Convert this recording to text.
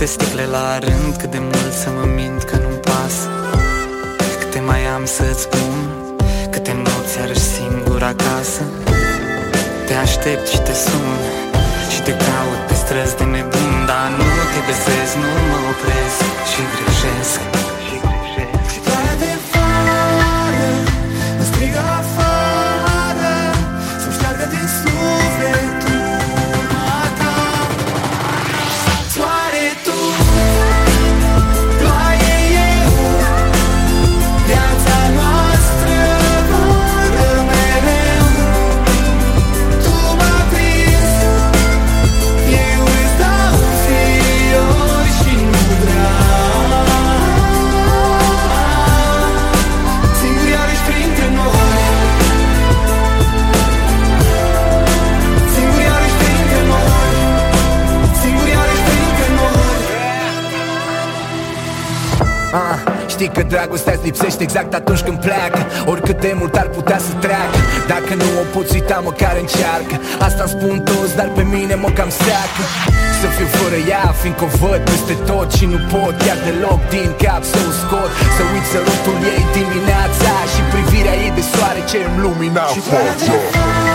sticle la rând, cât de mult să mă mint că nu-mi pasă. Câte mai am să-ți spun, câte nopți iarăși singur acasă. Te aștept și te sun și te caut pe străzi de nebun, dar nu te găsesc, nu mă opresc și greșesc. Și ploaia de vară mă strigă afară să-mi șteargă din suflet urma ta. Soare tu, ploaie eu, viața noastră vară mereu. Tu m-ai prins, eu îți dau fiori și nu vreau. Singur iarăși printre noi, singur iarăși printre noi, singur iarăși printre noi. Știi că dragostea-ți lipsește exact atunci când pleacă. Oricât de mult ar putea să treacă, dacă nu o poți uita, măcar încearcă. Asta-mi spun toți, dar pe mine mă cam seacă. Să fiu fără ea, fiindcă o văd peste tot și nu pot chiar deloc din cap să o scot. Să uit sărutul ei dimineața și privirea ei de soare ce îmi lumina Și ploaia de fața.